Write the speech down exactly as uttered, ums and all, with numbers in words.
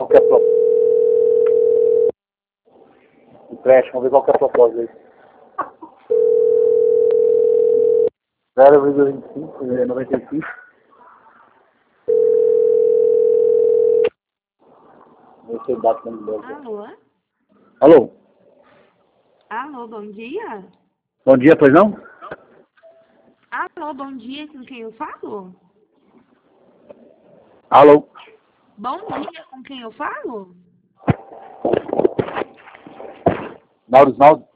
qual que é a proposta. Empréstimo, vamos ver qual que é a proposta aí. zero vírgula vinte e cinco, noventa e cinco. Esse é o dado do Alô? Alô? Alô, bom dia? Bom dia, pois não? Alô, bom dia, com quem eu falo? Alô? Bom dia, com quem eu falo? Naurisnaldo?